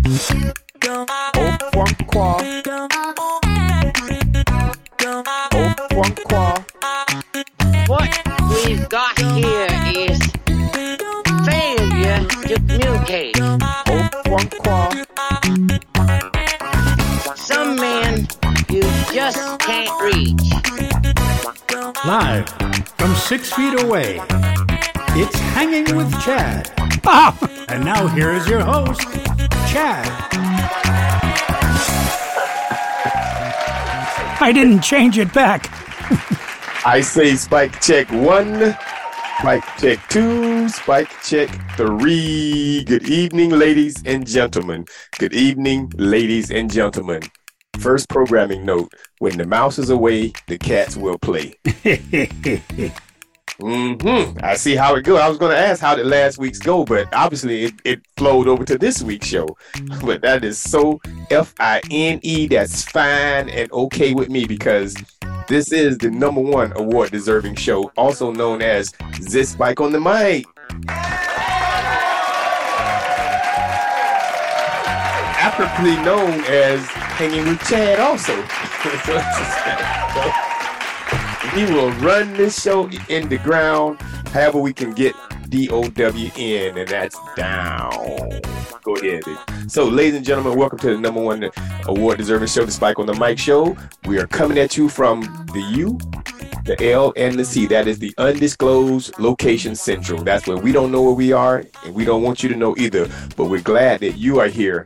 What we've got here is failure to communicate. Some men you just can't reach. Live from 6 feet away, it's Hanging with Chad. And now here is your host, Chad. I didn't change it back. I say spike check 1, spike check 2, spike check 3. Good evening, ladies and gentlemen. Good evening, ladies and gentlemen. First programming note, when the mouse is away, the cats will play. I see how it goes. I was going to ask how did last week's go, but obviously it flowed over to this week's show. But that is so F-I-N-E. That's fine and okay with me because this is the #1 award-deserving show, also known as This Spike on the Mic. Aptly known as Hanging with Chad also. We will run this show in the ground however we can get DOWN, and that's down. Go ahead. So, ladies and gentlemen, welcome to the #1 award-deserving show, The Spike on the Mic Show. We are coming at you from the U, the L, and the C. That is the undisclosed location central. That's where we don't know where we are, and we don't want you to know either. But we're glad that you are here,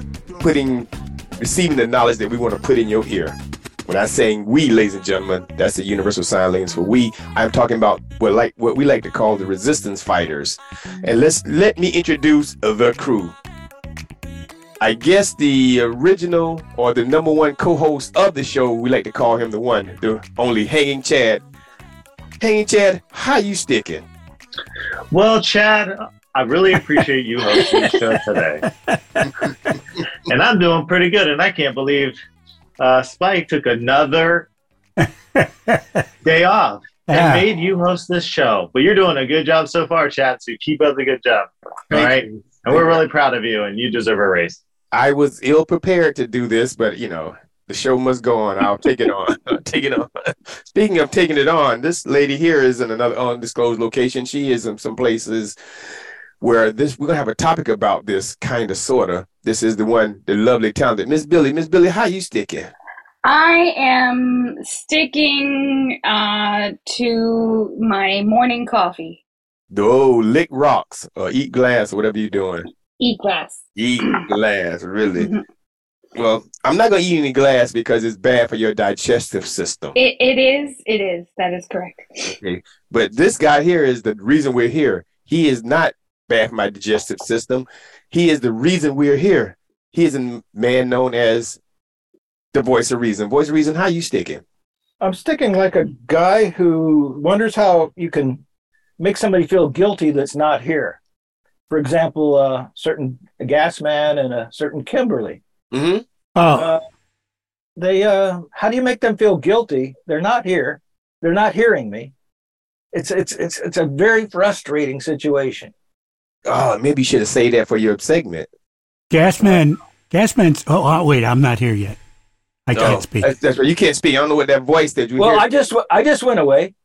receiving the knowledge that we want to put in your ear. When I'm saying we, ladies and gentlemen, that's the universal sign language for we. I'm talking about what we like to call the resistance fighters. And let me introduce the crew. I guess the original or the #1 co-host of the show, we like to call him the only Hanging Chad. Hanging Chad, how you sticking? Well, Chad, I really appreciate you hosting the show today. And I'm doing pretty good, and I can't believe Spike took another day off and made you host this show. But you're doing a good job so far, Chad, so keep up the good job. All right? And we're really proud of you, and you deserve a raise. I was ill-prepared to do this, but, the show must go on. I'll take it on. Take it on. Speaking of taking it on, this lady here is in another undisclosed location. She is in some places where we're going to have a topic about this, kind of, sort of. This is the lovely, talented Miss Billy. Miss Billy, how you sticking? I am sticking to my morning coffee. Oh, lick rocks or eat glass or whatever you're doing. Eat glass. Eat glass, really. Well, I'm not going to eat any glass because it's bad for your digestive system. It is. That is correct. Okay. But this guy here is the reason we're here. He is not bad for my digestive system. He is the reason we're here. He is a man known as the Voice of Reason. Voice of Reason, how you sticking? I'm sticking like a guy who wonders how you can make somebody feel guilty that's not here. For example, a certain gas man and a certain Kimberly. Mm-hmm. How do you make them feel guilty? They're not here. They're not hearing me. It's a very frustrating situation. Oh, maybe you should have saved that for your segment. Gasman's. Oh, wait, I'm not here yet. I can't speak. That's right. You can't speak. I don't know what that voice did. Well, I just went away.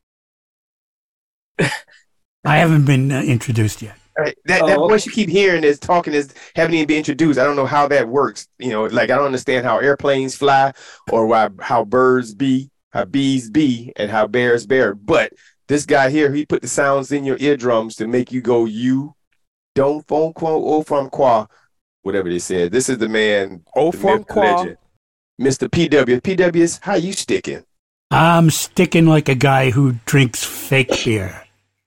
I haven't been introduced yet. Right. That voice you keep hearing haven't even been introduced. I don't know how that works. I don't understand how airplanes fly or how birds be, how bees be, and how bears bear. But this guy here, he put the sounds in your eardrums to make you go, you don't phone quo or from qua, whatever they said. This is the man, from legend, Mr. PW. PW's, how you sticking? I'm sticking like a guy who drinks fake beer.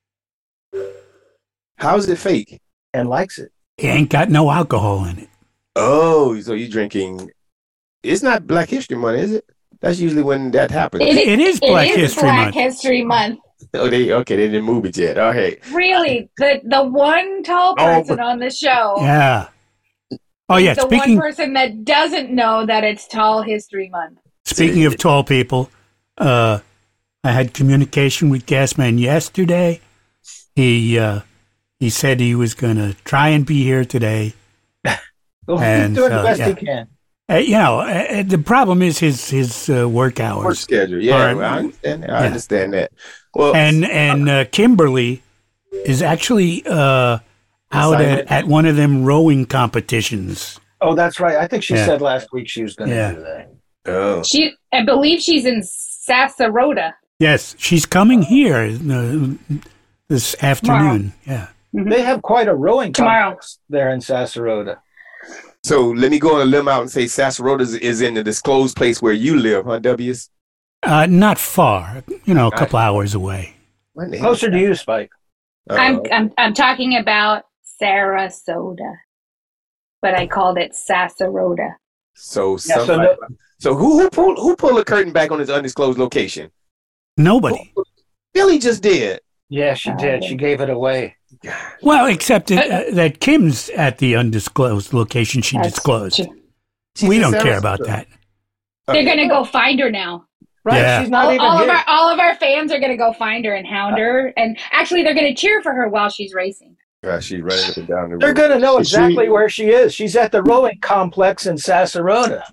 How's it fake? And likes it. It ain't got no alcohol in it. Oh, so you're drinking. It's not Black History Month, is it? That's usually when that happens. It is Black History Month. Black History Month. Oh, they didn't move it yet. All right. Really, the one tall person on the show. Yeah. Oh yeah. The one person that doesn't know that it's Tall History Month. Speaking of tall people, I had communication with Gasman yesterday. He said he was going to try and be here today. Well, And, he's doing the best yeah. he can. The problem is his work Work hours. schedule. Yeah, Or- well, I understand that. I Yeah. understand that. Well, And Kimberly is actually out Assignment. at one of them rowing competitions. Oh, that's right. I think she Yeah. said last week she was going to Yeah. do that. oh, I believe she's in Sassarota. Yes, she's coming here this afternoon. Yeah. They have quite a rowing Tomorrow. complex there in Sassarota. so let me go on a limb out and say Sassarota is in the disclosed place where you live, huh, W's? Not far, a couple hours away. What the hell? Closer to you, Spike. I'm talking about Sarasota, but I called it Sassarota. So Yeah, so somebody. So who pulled the curtain back on his undisclosed location? Nobody. Billy just did. Yeah, she did. She gave it away. Well, except that Kim's at the undisclosed location she That's disclosed. true. She's We in don't care Sarasota. about that. They're gonna go find her now. Right, Yeah. she's not even all here. of our fans are gonna go find her and hound her, and actually they're gonna cheer for her while she's racing. Yeah, she's running up and down the They're road. going to know Is she- exactly where she is. She's at the rowing complex in Sassarota.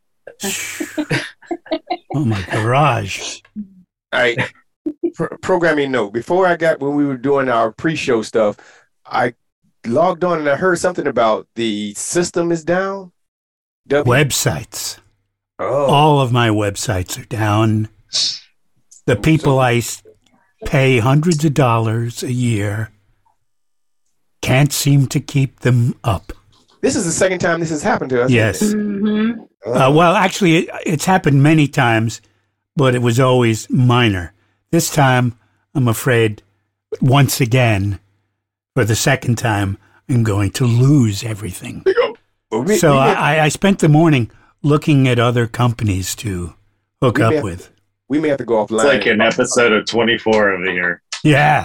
Oh, my garage. All right. Programming note. When we were doing our pre-show stuff, I logged on and I heard something about the system is down. Websites. Oh, All of my websites are down. The people pay hundreds of dollars a year can't seem to keep them up. this is the second time this has happened to us. Yes. Mm-hmm. Well, actually, it's happened many times, but it was always minor. This time, I'm afraid, once again, for the second time, I'm going to lose everything. Well, So I spent the morning looking at other companies to hook We up may- with. we may have to go offline. It's like an episode of 24 over here. Yeah.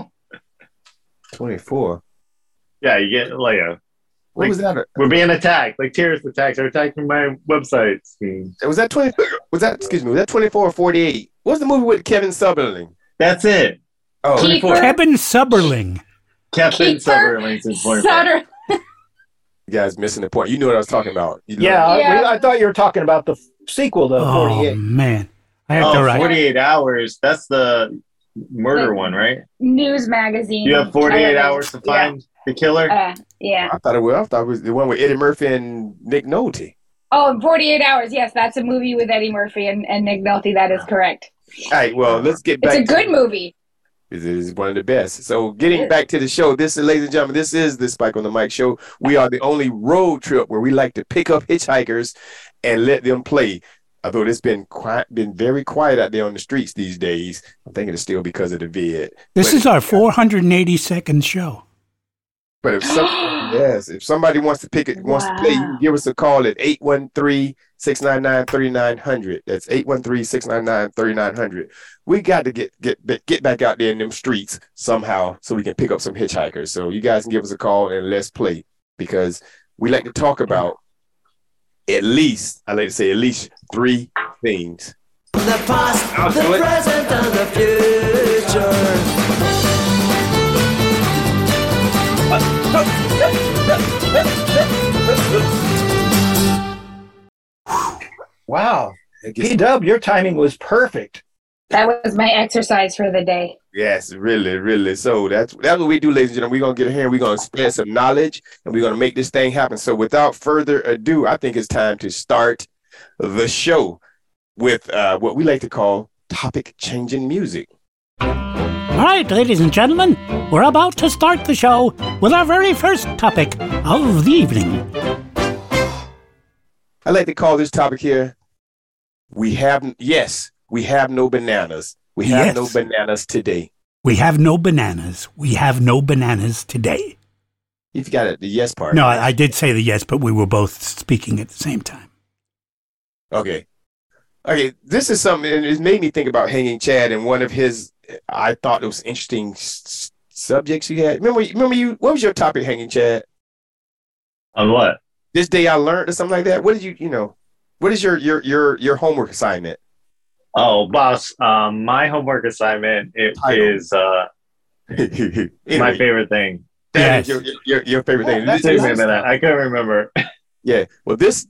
24. Yeah, you get like What was that? we're being attacked. Like terrorist attacks are attacking my websites. Was that 20? Was that 24 or 48? What's the movie with Kevin Sutherland? That's it. Oh, Keep 24. Kevin Suberling. Captain Keeper Sutherland's in 24. Sutter. you guys missing the point. You knew what I was talking about. You know- Yeah, Yeah. I thought you were talking about the sequel to Oh, 48. man. I have to Oh, write. 48 hours. That's the murder one, right? News magazine. You have 48 television. hours to find the killer? Yeah. I thought it was the one with Eddie Murphy and Nick Nolte. Oh, in 48 Hours. Yes, that's a movie with Eddie Murphy and Nick Nolte. That is correct. All right, well, let's get back. It's a good movie. It is one of the best. So getting back to the show, ladies and gentlemen, this is the Spike on the Mic show. We are the only road trip where we like to pick up hitchhikers and let them play. Although it's been very quiet out there on the streets these days. I'm thinking it's still because of the vid. This But- is our 482nd show. But if somebody wants to play, you can give us a call at 813-699-3900. That's 813-699-3900. We got to get back out there in them streets somehow so we can pick up some hitchhikers. So you guys can give us a call and let's play, because we like to talk about at least 3 things. The past, I'll the do it. present, and the future. Wow. P-Dub, your timing was perfect. That was my exercise for the day. Yes, really, really. So that's what we do, ladies and gentlemen. We're going to get here and we're going to spread some knowledge and we're going to make this thing happen. So without further ado, I think it's time to start the show with what we like to call topic-changing music. All right, ladies and gentlemen, we're about to start the show with our very first topic of the evening. I like to call this topic here, we have no bananas. We have Yes. no bananas today. We have no bananas. We have no bananas today. You've got it, the yes part. No, I did say the yes, but we were both speaking at the same time. Okay, this is something, and it made me think about Hanging Chad and one of his, I thought it was interesting subjects you had. Remember you, what was your topic, Hanging Chad? On what? This day I learned or something like that? What did what is your homework assignment? Oh, boss, my homework assignment Title. is my favorite thing. That is Yes. your favorite thing. That's Wait a nice. minute, I couldn't remember. Yeah. Well, this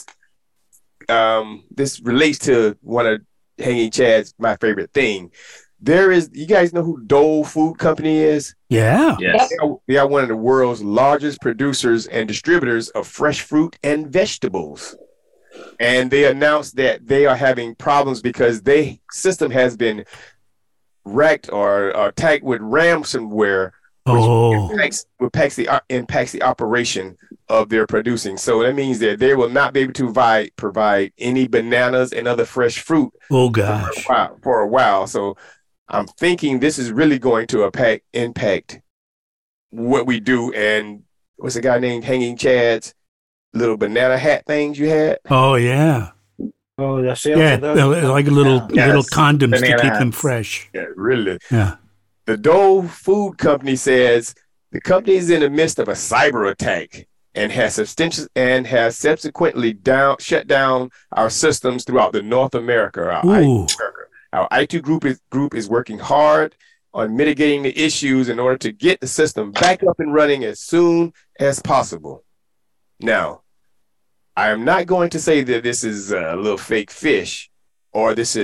relates to one of Hanging Chad's my favorite thing. You guys know who Dole Food Company is? Yeah. Yes. They are one of the world's largest producers and distributors of fresh fruit and vegetables. And they announced that they are having problems because their system has been wrecked or attacked with ransomware, which impacts the operation of their producing. So that means that they will not be able to provide any bananas and other fresh fruit. Oh gosh. For a while. So I'm thinking this is really going to impact what we do. And what's the guy named Hanging Chad's little banana hat things you had? Oh yeah. Oh, the sales Yeah, of those. like little condoms Banana to keep them hats. fresh. Yeah, really. Yeah. The Dole Food Company says the company is in the midst of a cyber attack and has subsequently shut down our systems throughout the North America. Our IT group is working hard on mitigating the issues in order to get the system back up and running as soon as possible. Now, I am not going to say that this is a little fake fish, or this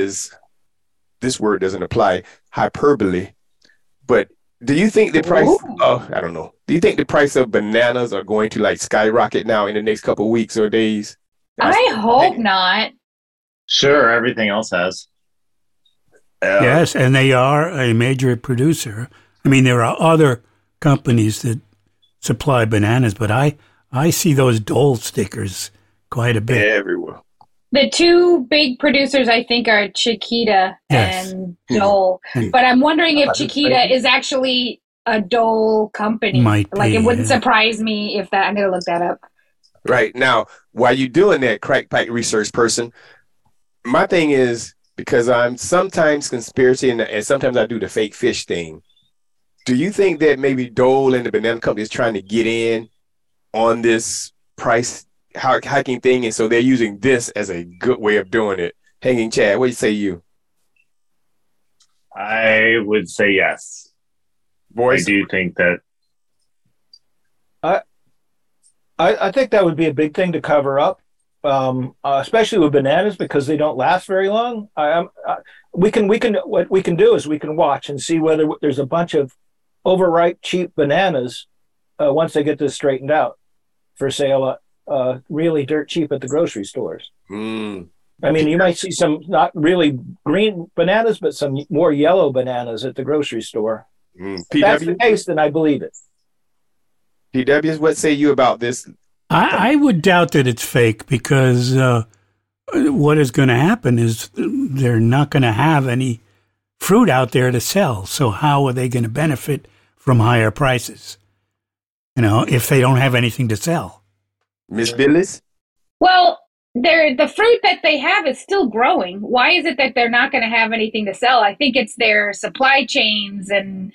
word doesn't apply, hyperbole. But do you think the price I don't know. Do you think the price of bananas are going to like skyrocket now in the next couple of weeks or days? I hope not. Sure, everything else has. Yes, and they are a major producer. I mean, there are other companies that supply bananas, but I see those Dole stickers quite a bit. Everywhere. The two big producers, I think, are Chiquita and Dole. But I'm wondering if Chiquita is actually a Dole company. Might be, it wouldn't surprise me if that. I'm going to look that up. Right. Now, while you're doing that, crack pipe research person, my thing is, because I'm sometimes conspiracy and sometimes I do the fake fish thing. Do you think that maybe Dole and the banana company is trying to get in on this price hiking thing, and so they're using this as a good way of doing it? Hanging Chad, what do you say, you? I would say yes. Boys, I do think that. I think that would be a big thing to cover up, especially with bananas because they don't last very long. What we can do is we can watch and see whether there's a bunch of overripe cheap bananas once they get this straightened out for sale, really dirt cheap at the grocery stores. I mean, you might see some not really green bananas, but some more yellow bananas at the grocery store. If that's the case, then I believe it. PWs, what say you about this? I would doubt that it's fake because what is going to happen is they're not going to have any fruit out there to sell. So how are they going to benefit from higher prices? You know, if they don't have anything to sell. Miss Billis? Well, the fruit that they have is still growing. Why is it that they're not going to have anything to sell? I think it's their supply chains and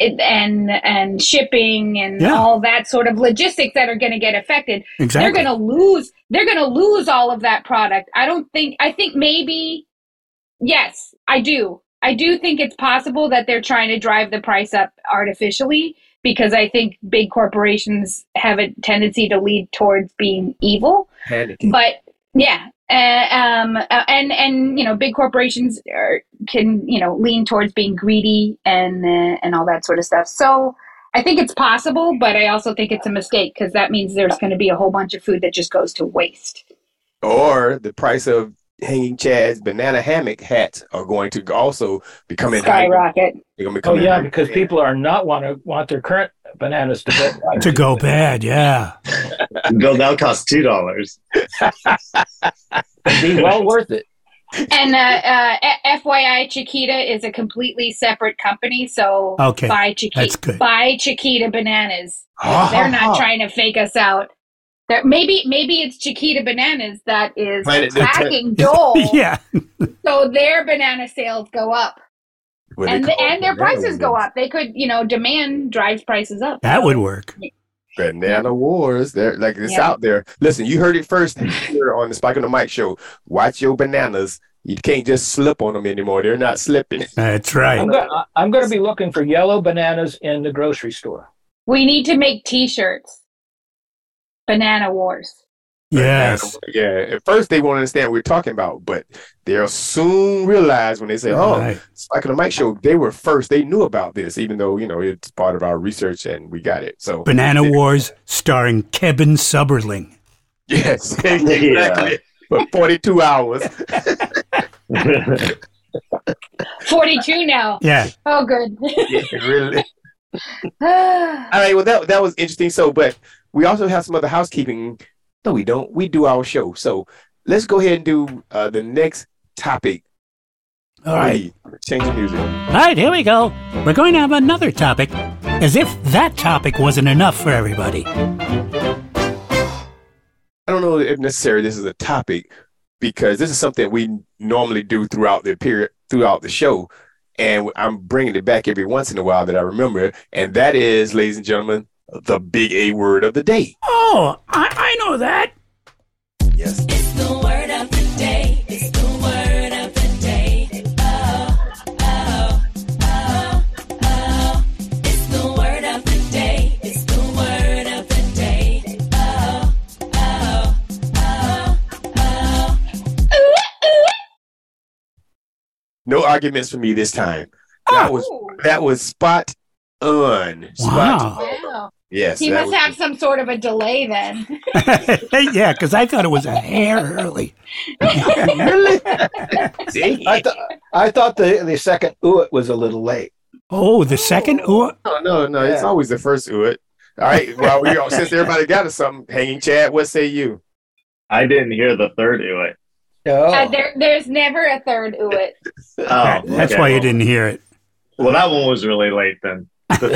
shipping and all that sort of logistics that are going to get affected. Exactly. They're going to lose all of that product. I think maybe, yes, I do think it's possible that they're trying to drive the price up artificially because I think big corporations have a tendency to lead towards being evil. Panicking. But yeah. And you know, big corporations can, you know, lean towards being greedy and all that sort of stuff. So I think it's possible, but I also think it's a mistake because that means there's going to be a whole bunch of food that just goes to waste. Or the price of Hanging Chad's banana hammock hats are going to also become skyrocket. Because people are not want their current bananas to go bad. Yeah. Bill, that'll cost $2. It'd be well worth it. And FYI, Chiquita is a completely separate company, so buy Chiquita bananas. They're not trying to fake us out. Maybe it's Chiquita Bananas that is attacking Dole. Yeah. So their banana sales go up. And their prices go up. They could, you know, demand drives prices up. That would work. Banana wars. They're like it's out there. Listen, you heard it first here on the Spike on the Mic show. Watch your bananas. You can't just slip on them anymore. They're not slipping. That's right. I'm going to be looking for yellow bananas in the grocery store. We need to make T-shirts. Banana Wars. Yes. Yeah. At first, they won't understand what we're talking about, but they'll soon realize when they say, "Oh, Right. Spike and the Mike Show," they were first. They knew about this, even though it's part of our research and we got it. So Banana Wars starring Kevin Suberling. yes, exactly. For 42 hours. 42 now. Yeah. Oh, good. Yeah, really. All right. Well, that was interesting. So, but we also have some other housekeeping. No, we don't. We do our show. So let's go ahead and do the next topic. All right. Change the music. All right, here we go. We're going to have another topic, as if that topic wasn't enough for everybody. I don't know if necessarily this is a topic because this is something we normally do throughout the show. And I'm bringing it back every once in a while that I remember. And that is, ladies and gentlemen, the big A word of the day. Oh, I know that. Yes. It's the word of the day. It's the word of the day. Oh, oh, oh, oh. It's the word of the day. It's the word of the day. Oh, oh, oh, oh. No arguments for me this time. That was spot on. Spot on. Wow. Yes. He must have some sort of a delay then. Yeah, because I thought it was a hair early. Really? See? I thought the second "ooh" was a little late. Oh, the second? Ooh. No. It's Yeah. always the first "ooh." All right. Well, since everybody got us something, hanging Chad, what say you? I didn't hear the third "ooh." Oh. There's never a third "ooh." Oh, That's okay. why you didn't hear it. Well, that one was really late then. The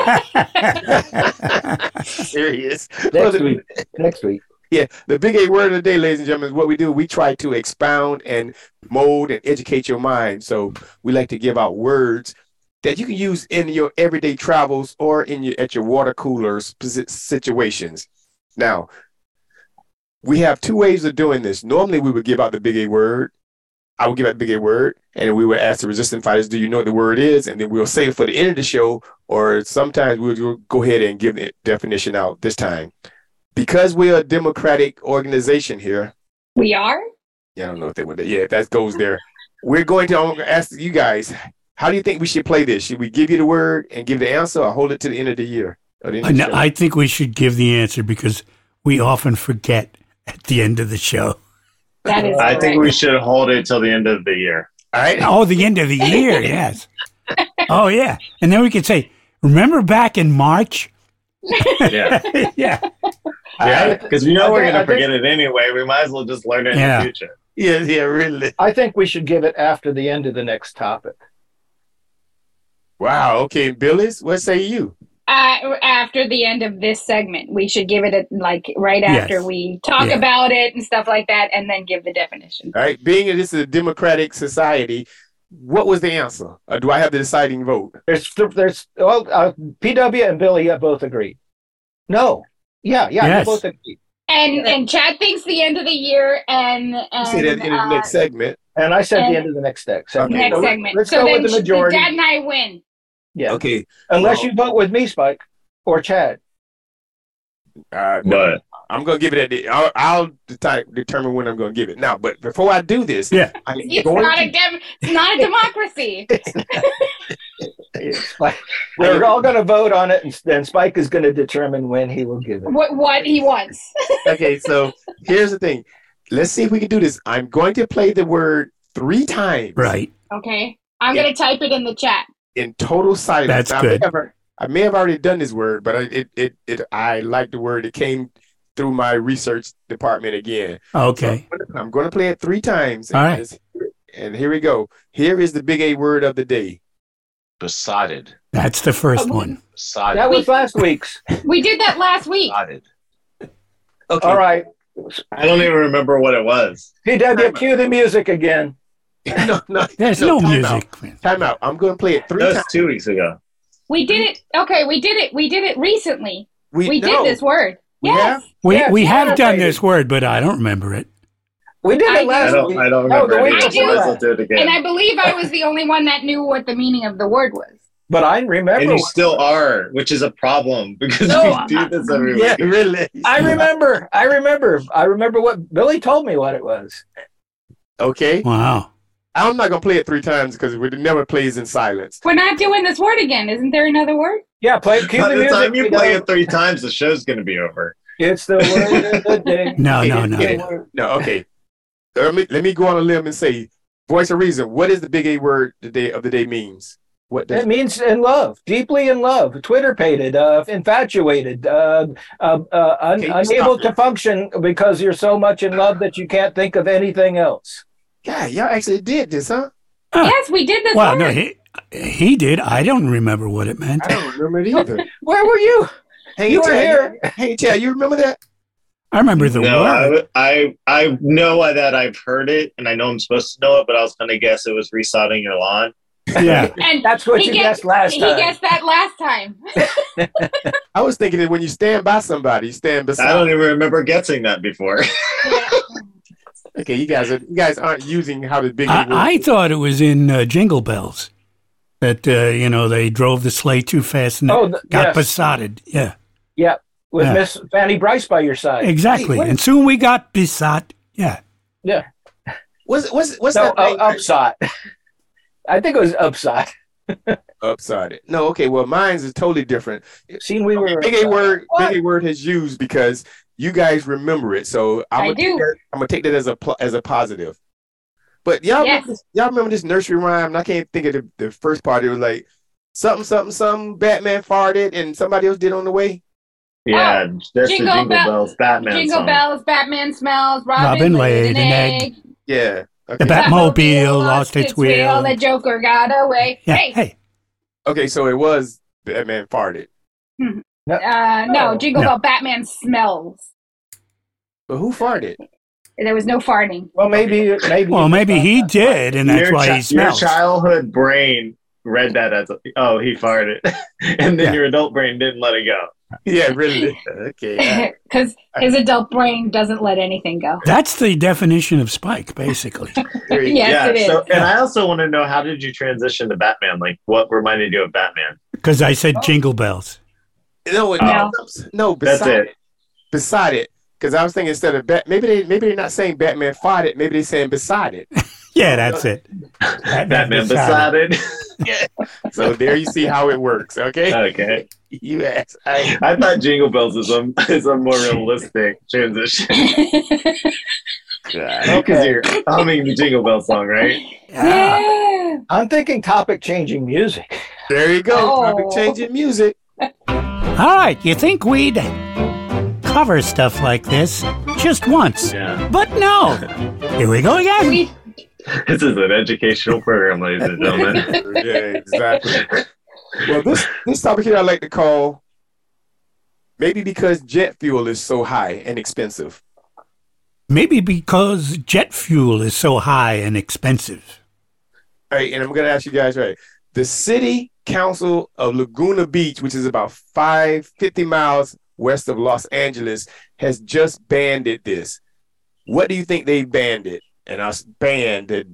third "ooh." Serious. Next week. Yeah, the big A word of the day, ladies and gentlemen, is what we do. We try to expound and mold and educate your mind. So we like to give out words that you can use in your everyday travels or at your water coolers situations. Now, we have two ways of doing this. Normally, we would give out the big A word. I would give out the big A word, and we would ask the resistant fighters, do you know what the word is? And then we'll say it for the end of the show, or sometimes we'll go ahead and give the definition out this time. Because we're a democratic organization here. We are? Yeah, I don't know if they would. Yeah, if that goes there. I'm going to ask you guys, how do you think we should play this? Should we give you the word and give the answer or hold it to the end of the year? No, I think we should give the answer because we often forget at the end of the show. That is I think we should hold it till the end of the year. All right. Oh, the end of the year, yes. Oh, yeah. And then we could say, remember back in March? Yeah. Yeah. Yeah, because we know we're going to I think- forget it anyway. We might as well just learn it in the future. Yeah, really. I think we should give it after the end of the next topic. Wow. Okay, Billis, what say you? After the end of this segment, we should give it right after we talk about it and stuff like that, and then give the definition. All right. Being that this is a democratic society, what was the answer? Do I have the deciding vote? PW and Billy both agree. No. Yeah, Yes. they both agree. And Chad thinks the end of the year, and You say that in the next segment. And I said And- the end of the next segment. Okay. next segment. Let's so go then with the majority. Dad and I win. Yeah. Okay. Unless you vote with me, Spike, or Chad. No, But I'm going to give it I'll determine when I'm going to give it. Now, but before I do this, Yeah. I'm It's going not to... it's not a democracy. We're all going to vote on it, and then Spike is going to determine when he will give it. what he wants. Okay, so here's the thing. Let's see if we can do this. I'm going to play the word 3 times. Right. Okay, I'm gonna type it in the chat. In total silence. That's Now, good. I may have already done this word, but I like the word. It came through my research department again. Okay. So I'm going to play it 3 times. All right. And here we go. Here is the big A word of the day. Besotted. That's the first one. Besotted. That was last week's. We did that last week. Besotted. Okay. All right. I don't even remember what it was. PW, cue the music again. no, There's no time music. Out. Time out. I'm going to play it 3 That was times. 2 weeks ago. We did it. Okay, we did it. We did it recently. We no. did this word. We Yes. have? We Yes, have done Saturday. this word, but I don't remember it. We did I it last week. I don't No, remember the week any of it. before Might as well that. do it again. And I believe I was the only one that knew what the meaning of the word was. But I remember. And you still are, which is a problem because No, we do this every yeah, week. Really? I remember what Billy told me what it was. Okay. Wow. I'm not gonna play it 3 times because it never plays in silence. We're not doing this word again. Isn't there another word? Yeah, cue By the the music. time you you play know. it 3 times, the show's going to be over. It's the word of the day. No. No, okay. Let me go on a limb and say, voice of reason. What is the big A word of the day means? What does It means in love, deeply in love, Twitter-pated, infatuated, unable stop to it. function because you're so much in love that you can't think of anything else. Yeah, y'all actually did this, huh? Yes, we did this Well, word. no, he did. I don't remember what it meant. I don't remember it either. Where were you? Hey, You were Chad, here. Hey, Chad, you remember that? I remember the No, word. I know that I've heard it, and I know I'm supposed to know it, but I was going to guess it was resodding your lawn. Yeah. And That's what he you guessed- guessed last He time. guessed that last time. I was thinking that when you stand by somebody, you stand beside. I don't even remember guessing that before. Okay, you guys aren't using how the big A word. I thought it was in Jingle Bells that, they drove the sleigh too fast and got yes. besotted. Yeah, Yeah, with Yeah. Miss Fanny Bryce by your side. exactly. what And soon we got besot. Yeah. Yeah. What's No, that thing? upside. I think it was upside. Upside it. No, okay. Well, mine's is totally different. Seen we were Big A word. What? Big A word has used because you guys remember it. So I I'm do. gonna take that as a positive. But y'all Yes. remember this nursery rhyme? And I can't think of the first part. It was like something. Batman farted and somebody else did on the way. Yeah, that's Jingle the Jingle Bell- Bells Batman Jingle song. bells, Batman smells, Robin Robin laid laid an an egg. egg. Yeah. The Okay. Batmobile lost its wheel. The Joker got away. Yeah. Hey, Hey. Okay, so it was Batman farted. no, Jingle No. Bell, Batman smells. But who farted? There was no farting. Well, maybe. Well, maybe he did, and that's why he Your smells. childhood brain read that as, he farted. And then Yeah. your adult brain didn't let it go. Yeah, really. Okay. Because his adult brain doesn't let anything go. That's the definition of Spike, basically. There you go. Yes, it is. So, and I also want to know, how did you transition to Batman? Like, what reminded you of Batman? Because I said Jingle Bells. No, No. That's beside it. it. Beside it. Because I was thinking instead of maybe they're not saying Batman farted, maybe they're saying beside it. Yeah, that's it. Batman beside it. So there you see how it works, okay? Okay. You asked. I thought Jingle Bells is a more realistic transition. Because you're humming the Jingle Bell song, right? Yeah. I'm thinking topic-changing music. There you go. Oh. Topic changing music. All right, you think we'd cover stuff like this just once? Yeah. But no. Here we go again. We- This is an educational program, ladies and gentlemen. Yeah, exactly. Well, this topic here I like to call maybe because jet fuel is so high and expensive. Maybe because jet fuel is so high and expensive. All right, and I'm going to ask you guys, right? The City Council of Laguna Beach, which is about 50 miles west of Los Angeles, has just banned this. What do you think they banned it? And us banned it.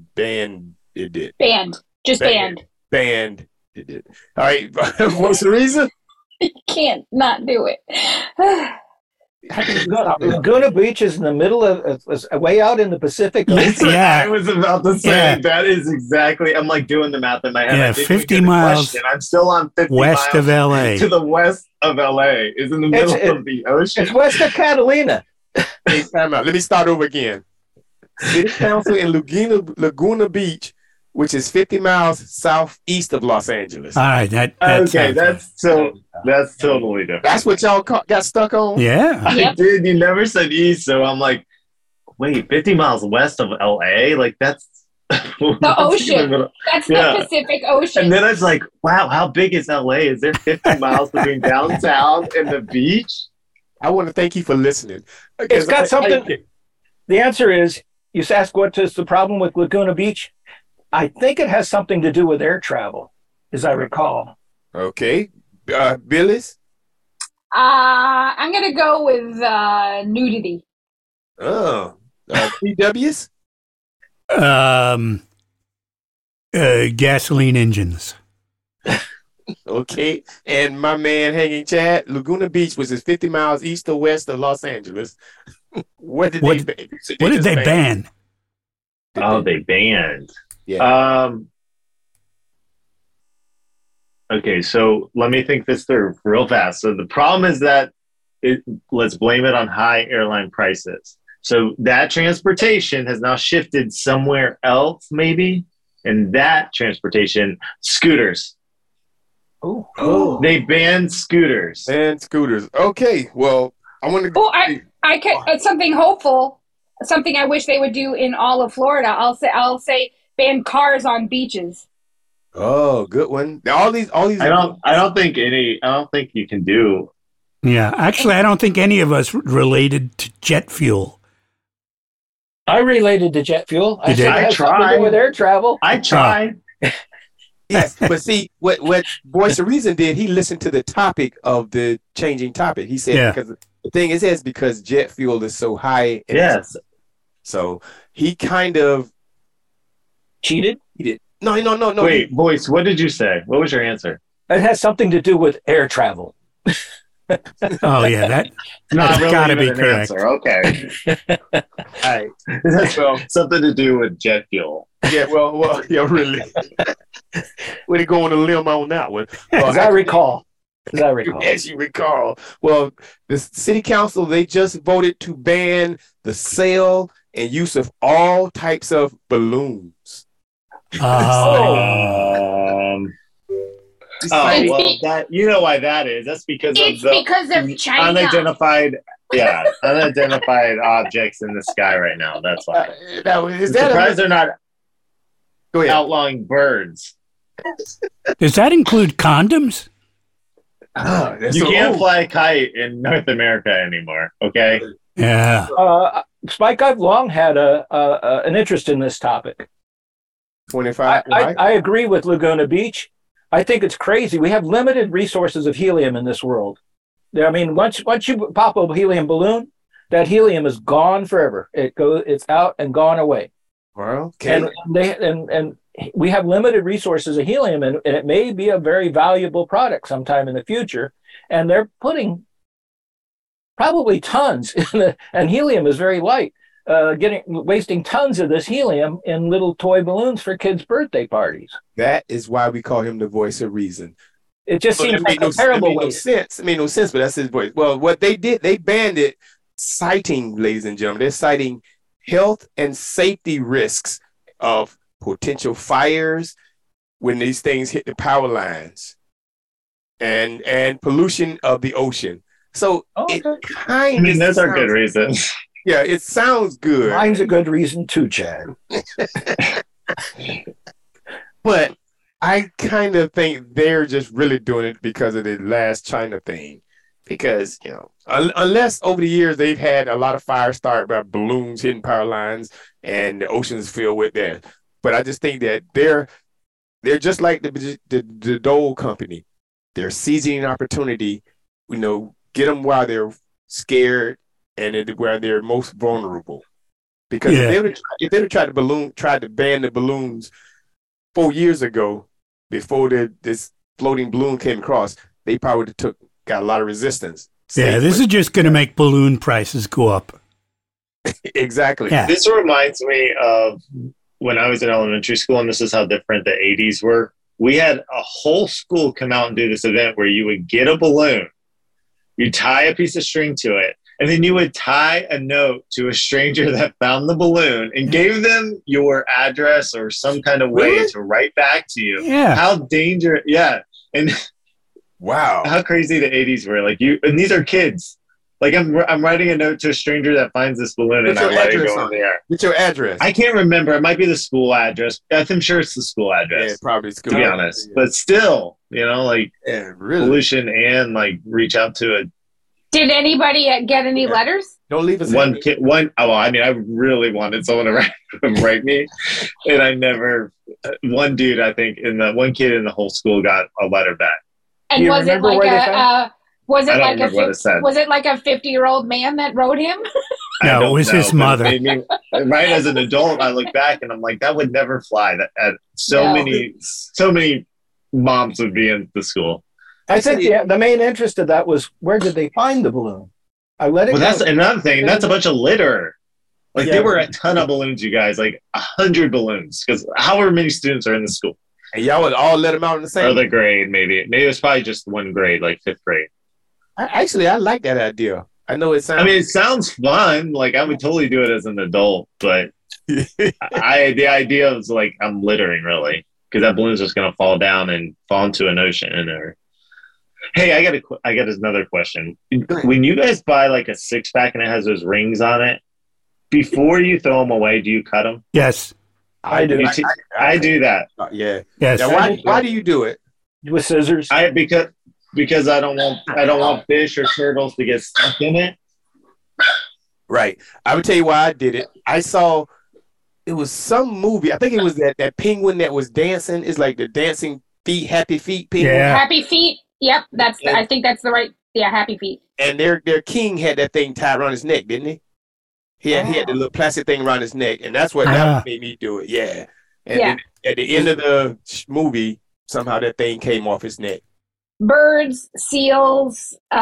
Just banned. Banned it. All right, what's the reason? You can't not do it. How can you stop it? Laguna Beach is in the middle of way out in the Pacific Ocean. Listen, Yeah. I was about to say Yeah. that is exactly. I'm like doing the math in my head. Yeah, I didn't 50 even get the miles question. I'm still on 50 West miles of L.A. to the west of LA. Is in the middle It's- of the ocean. It's west of Catalina. Hey, time out. Let me start over again. City Council in Laguna Beach, which is 50 miles southeast of Los Angeles. All right, that Okay, sounds that's totally different. That's what y'all got stuck on? yeah. I Yep. did. You never said east, so I'm like, wait, 50 miles west of LA? Like that's The ocean. That's Yeah. the Pacific Ocean. And then I was like, wow, how big is LA? Is there 50 miles between downtown and the beach? I want to thank you for listening. It's got something. The answer is, you ask what is the problem with Laguna Beach? I think it has something to do with air travel, as I recall. Okay. Billy's? I'm going to go with nudity. Oh. PW's? Gasoline engines. Okay. And my man Hanging Chad, Laguna Beach was 50 miles east or west of Los Angeles. What did What- they ban? What did they ban? Oh, they banned. Yeah. Okay, so let me think this through real fast. So the problem is that let's blame it on high airline prices. So that transportation has now shifted somewhere else, maybe, and that transportation, scooters. Oh, They banned scooters. And scooters. Okay. Well, I want to. Well, I could something hopeful, something I wish they would do in all of Florida. I'll say ban cars on beaches. Oh, good one. All these. I don't think you can do. Yeah, actually, I don't think any of us related to jet fuel. I related to jet fuel. You did? said it has something to do tried. with air travel. I tried. Yes, but see what Voice of Reason did. He listened to the topic of the changing topic. He said Yeah. because the thing is because jet fuel is so high. Yes. So he kind of Cheated. he did. No. Wait, voice. What did you say? What was your answer? It has something to do with air travel. Oh yeah, that's really got to even be an correct. answer. Okay. All right. That's something to do with jet fuel. Yeah, well, yeah, really. Way to go on a limb on that one. As I recall. As you recall. Well, the city council, they just voted to ban the sale and use of all types of balloons. Oh, well, that you know why that is. That's because It's of the because of China. unidentified objects in the sky right now. That's why. Now, is that Surprised they're not Go ahead. outlawing birds. Does that include condoms? Oh, that's You so can't old. fly a kite in North America anymore. Okay. Yeah. Spike, I've long had an interest in this topic. 25. I agree with Laguna Beach. I think it's crazy. We have limited resources of helium in this world. I mean, once you pop a helium balloon, that helium is gone forever. It's out and gone away. Well, okay. And we have limited resources of helium, and it may be a very valuable product sometime in the future. And they're putting probably tons and helium is very light. Wasting tons of this helium in little toy balloons for kids' birthday parties. That is why we call him the voice of reason. It just So seems it like made a terrible no waste. sense. It made no sense, but that's his voice. Well, what they did, they banned it, citing, ladies and gentlemen, they're citing health and safety risks of potential fires when these things hit the power lines and pollution of the ocean. So it kind I of mean, those are good sounds- reasons. Yeah, it sounds good. Mine's a good reason too, Chad. But I kind of think they're just really doing it because of the last China thing. Because, unless over the years they've had a lot of fires started by balloons hitting power lines and the oceans filled with that. But I just think that they're just like the Dole company. They're seizing an opportunity, get them while they're scared and where they're most vulnerable. Because if they would have tried to ban the balloons 4 years ago, before this floating balloon came across, they probably would have got a lot of resistance. Yeah, this is just going to make balloon prices go up. Exactly. Yeah. This reminds me of when I was in elementary school, and this is how different the 80s were. We had a whole school come out and do this event where you would get a balloon, you tie a piece of string to it, and then you would tie a note to a stranger that found the balloon and gave them your address or some kind of way Really? to write back to you. Yeah. How dangerous. Yeah. And Wow. how crazy the 80s were. And these are kids. Like I'm writing a note to a stranger that finds this balloon and What's I your let it address go in on the it? air. Get your address. I can't remember. It might be the school address. I'm sure it's the school address. Yeah, probably To be honest, but still, Yeah, really. pollution and reach out to a Did anybody get any letters? Don't leave us one kid. I really wanted someone to write me, and I never. One dude, I think, one kid in the whole school got a letter back. And Do you was it remember like where they found was I it don't like remember what it said. was it like a 50-year-old man that wrote him? I No, it don't was know, his but it mother. made me- right as an adult, I look back and I'm like, that would never fly. That so No. many moms would be in the school. I think the main interest of that was where did they find the balloon? I let it Well, go. that's another thing. That's a bunch of litter. Like Yeah. there were a ton of balloons, you guys, like 100 balloons, because however many students are in the school And y'all would all let them out in the or same. the grade, maybe it was probably just one grade, like 5th grade. I like that idea. I know it sounds. I mean, it sounds fun. Like I would totally do it as an adult, but the idea was like I'm littering really because that balloon's just gonna fall down and fall into an ocean. Or hey, I got another question. When you guys buy like a 6-pack and it has those rings on it, before you throw them away, do you cut them? Yes. I do. I do that. Yeah. Yes. Now, why do you do it? With scissors. Because I don't want fish or turtles to get stuck in it. Right. I would tell you why I did it. I saw it was some movie. I think it was that penguin that was dancing. It's like the dancing feet, happy feet penguin. Yeah. Happy Feet. Yep, I think that's the right. Yeah, Happy Feet. And their king had that thing tied around his neck, didn't he? He had the little plastic thing around his neck, and that's what that made me do it. Yeah. And then at the end of the movie, somehow that thing came off his neck. Birds, seals, He's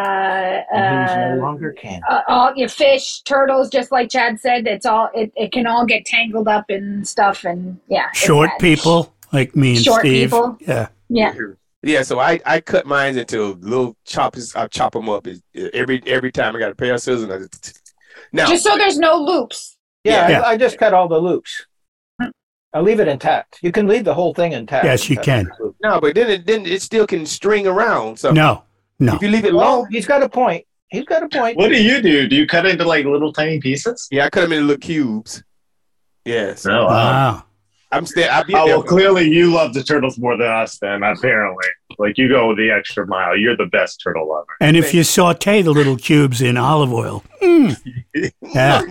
no longer can. all your fish, turtles, just like Chad said. It's all it can all get tangled up in stuff, and it's Short bad. people like me and Short Steve. people. Yeah. Yeah. Yeah, so I cut mine into little choppers. I chop them up every time. I got a pair of scissors. And I now, Just so there's no loops. Yeah. I just cut all the loops. I leave it intact. You can leave the whole thing intact. Yes, you can. no, but then it still can string around. So No. if you leave it Well, long, he's got a point. What do you do? Do you cut it into like little tiny pieces? yeah, I cut them into little cubes. Yeah, so Oh, wow. Wow. I'm still. I'll be Oh, there. well, clearly you love the turtles more than us then, apparently. Like, you go the extra mile. You're the best turtle lover. And if you saute the little cubes in olive oil, yeah.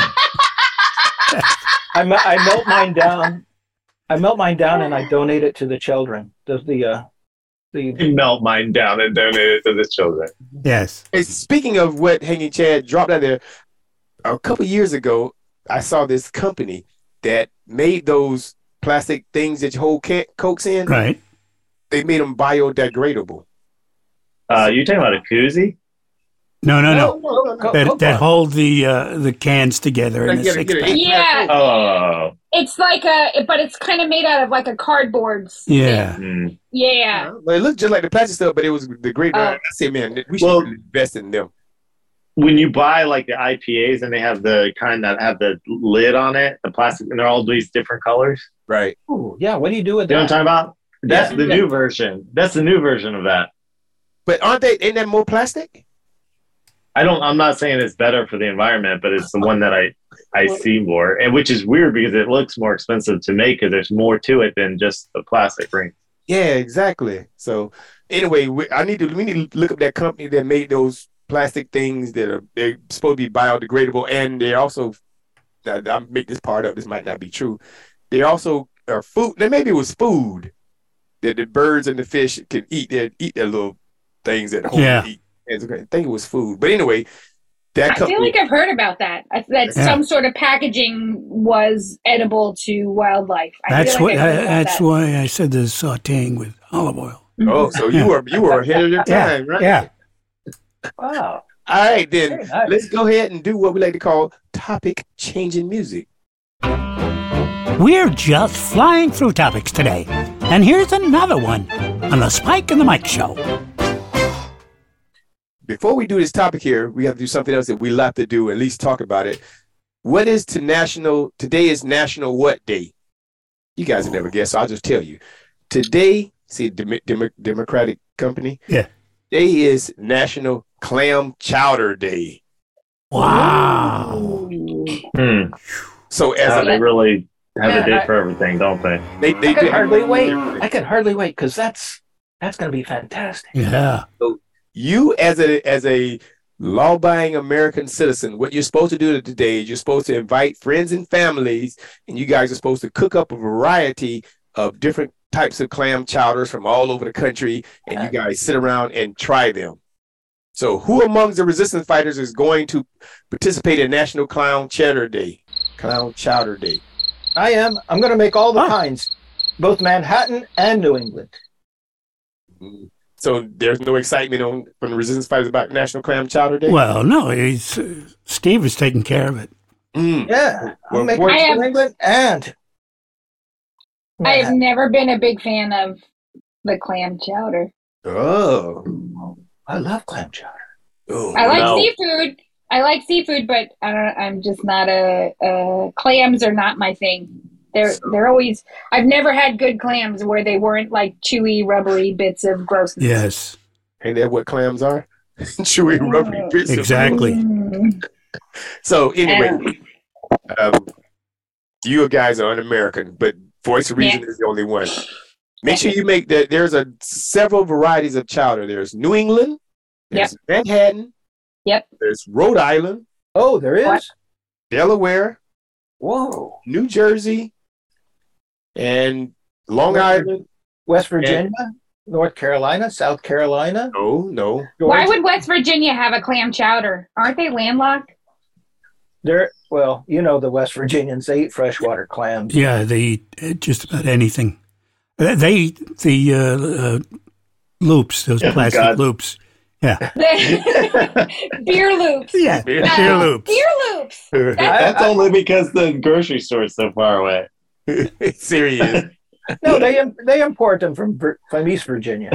I melt mine down. And I donate it to the children. You melt mine down and donate it to the children. Yes. Hey, speaking of what Hanging Chad dropped out there, a couple years ago, I saw this company that made those plastic things that you hold Cokes in. Right. They made them biodegradable. You talking about a koozie? No. No. That hold the cans together in a Get a 6-pack. Yeah. Oh. It's like but it's kind of made out of like a cardboard. Yeah. Mm. Yeah. Well, it looked just like the plastic stuff, but it was degradable. I said, man, we should really invest in them. When you buy like the IPAs and they have the kind that have the lid on it, the plastic, and they're all these different colors. Right. Ooh, yeah. What do you do with You know that? what I'm talking about? That's Yeah. the new version. That's the new version of that. But ain't that more plastic? I'm not saying it's better for the environment, but it's the one that I see more, and which is weird because it looks more expensive to make because there's more to it than just the plastic ring. Yeah, exactly. So anyway, we need to look up that company that made those plastic things they're supposed to be biodegradable, and they also I'll make this part up. This might not be true. They also are food. Then maybe it was food that the birds and the fish can eat. They eat their little things that eat. I think it was food, but anyway, that I company. feel like I've heard about that. That some sort of packaging was edible to wildlife. That's why I said the sautéing with olive oil. Oh, so you were ahead of your time, right? Yeah. Wow. All right, then Very nice. let's go ahead and do what we like to call topic changing music. We're just flying through topics today. And here's another one on the Spike and the Mike Show. Before we do this topic here, we have to do something else that we love to do, at least talk about it. Today is National what Day? You guys have never guessed, so I'll just tell you. Today, Democratic Company. Yeah. Today is National Clam Chowder Day. Wow. So They really have a day for everything, don't they? They I can hardly wait. I can hardly wait because that's going to be fantastic. Yeah. So you as a law-abiding American citizen, what you're supposed to do today is you're supposed to invite friends and families, and you guys are supposed to cook up a variety of different types of clam chowders from all over the country, and you guys sit around and try them. So who amongst the resistance fighters is going to participate in National Clown Chowder Day? Clown Chowder Day. I am. I'm going to make all the kinds, both Manhattan and New England. So there's no excitement from the Resistance Fighters about National Clam Chowder Day? Well, no, Steve is taking care of it. Yeah, Well, I'm making what- it in England and I have never been a big fan of the clam chowder. Oh. I love clam chowder. Oh, I like no. seafood. I like seafood, but I'm just not clams are not my thing. They're always. I've never had good clams where they weren't like chewy, rubbery bits of grossness. Yes, Ain't that what clams are? Chewy, rubbery bits. of- exactly. So anyway, you guys are un-American, but Voice of Reason is the only one. Make sure you make that. There's several varieties of chowder. There's New England. There's Manhattan. Yep. There's Rhode Island. Oh, there is. What? Delaware. Whoa. New Jersey. And Long Island. West Virginia, North Carolina, South Carolina. No. Why would West Virginia have a clam chowder? Aren't they landlocked? Well, you know the West Virginians, they eat freshwater clams. Yeah, they eat just about anything. They eat the loops, those plastic God. loops. Yeah. Beer loops. Yeah, beer loops. Beer loops. That's only because the grocery store's so far away. Serious. No, they import them from East Virginia.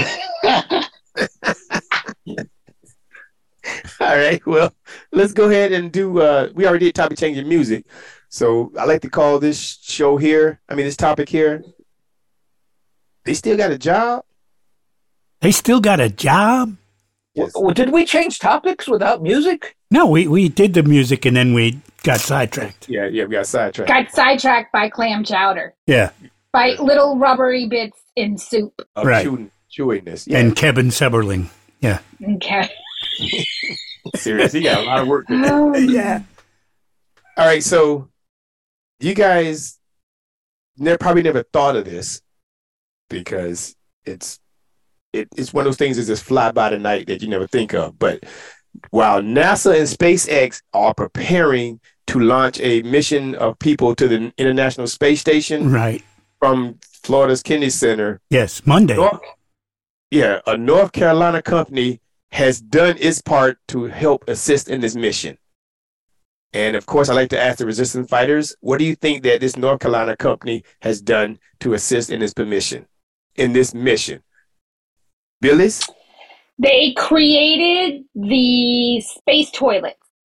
All right. Well, let's go ahead and do. We already did topic changing music, so I like to call this this topic here. They still got a job. They still got a job? Yes. Well, did we change topics without music? No, we did the music and then we got sidetracked. Yeah, we got sidetracked. Got sidetracked by clam chowder. Yeah, By little rubbery bits in soup. Of right. chewiness. Yeah. and Kevin Seberling. Yeah. Okay. Serious. He got a lot of work to do. Yeah. All right, so you guys probably never thought of this because it's one of those things that just fly by the night that you never think of. But while NASA and SpaceX are preparing to launch a mission of people to the International Space Station Right. from Florida's Kennedy Center, Yes, Monday. a North Carolina company has done its part to help assist in this mission. And of course, I like to ask the resistance fighters, what do you think that this North Carolina company has done to assist in this mission? Billis? They created the space toilet.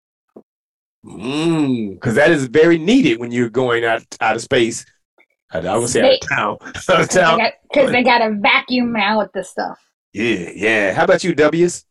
Because that is very needed when you're going out of space. I would say out of town. Out of town. Because they got to vacuum out the stuff. Yeah. How about you, W's?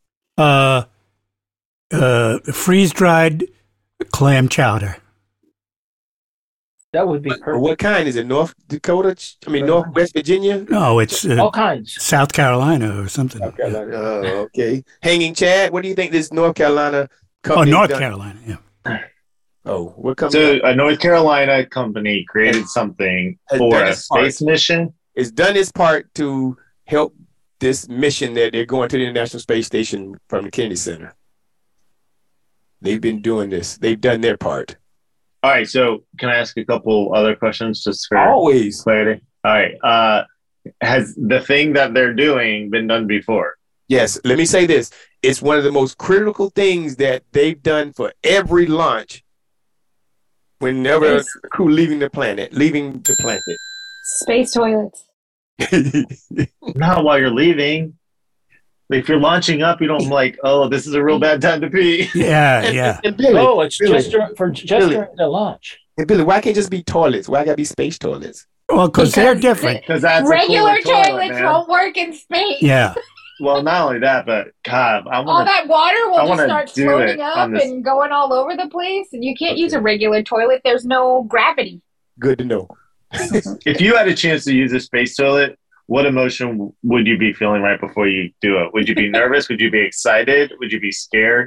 Freeze-dried clam chowder. That would be perfect. What kind is it? North Dakota? Northwest Virginia? No, it's All kinds. South Carolina or something. Oh, okay. Hanging Chad, what do you think this North Carolina Oh, company North done? Carolina, yeah. Oh, what company? So a North Carolina company created something Has for done a its part. space mission. It's done its part to help this mission that they're going to the International Space Station from the Kennedy Center. They've been doing this. They've done their part. All right, so can I ask a couple other questions just for Always. clarity? All right. Has the thing that they're doing been done before? Yes, let me say this. It's one of the most critical things that they've done for every launch whenever Yes. a crew leaving the planet. Space toilets. Not while you're leaving. If you're launching up, you don't like, oh, this is a real bad time to pee. Yeah, yeah. And Billy, Oh, it's Billy, just during the launch. and Billy, why can't it just be toilets? Why gotta be space toilets? Well, because they're different. Because that's Regular a cooler toilet, toilets man. won't work in space. Yeah. Well, not only that, but God, I All want to. that water I will just wanna start do floating it up on this- and going all over the place. And you can't use a regular toilet. There's no gravity. Good to know. If you had a chance to use a space toilet, what emotion would you be feeling right before you do it? Would you be nervous? Would you be excited? Would you be scared?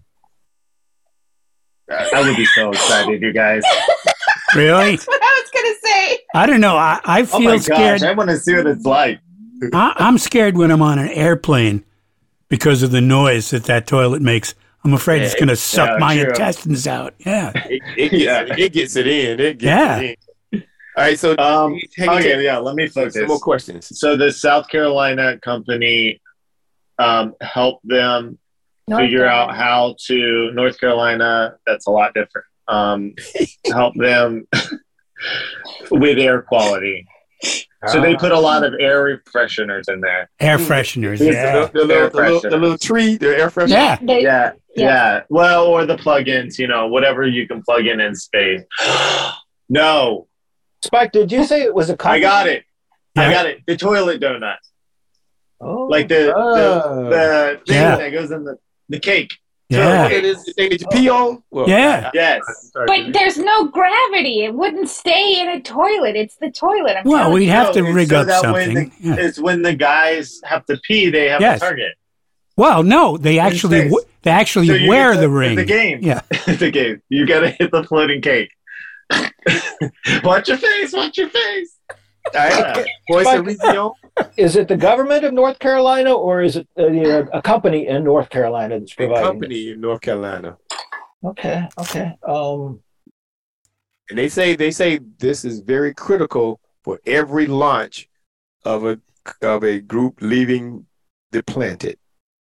I would be so excited, you guys. Really? That's what I was going to say. I don't know. I Oh feel my scared. gosh, I want to see what it's like. I'm scared when I'm on an airplane because of the noise that toilet makes. I'm afraid it's going to suck yeah, my true. intestines out. Yeah. It gets it in. It gets Yeah. it in. right, so okay, yeah, let me focus. Some more questions. So the South Carolina company helped them figure out how to North Carolina. That's a lot different. Help them with air quality. So they put a lot of air fresheners in there. Air fresheners, yeah. The little tree, the air freshener. Yeah. Well, or the plugins, whatever you can plug in space. No. Spike, did you say it was a company? I got it. The toilet donut. Oh, like the thing that goes in the cake. Yeah. It is the thing that you pee on? Well, yeah. Yes. But there's no gravity. It wouldn't stay in a toilet. It's the toilet. Well, we'd have to rig up something. It's when the guys have to pee, they have a target. Well, no, they actually wear the ring. The game. Yeah. The game. You got to hit the floating cake. Watch your face. All right. Is it the government of North Carolina, or is it a company in North Carolina that's providing? A company in North Carolina. Okay. And they say this is very critical for every launch of a group leaving the planet.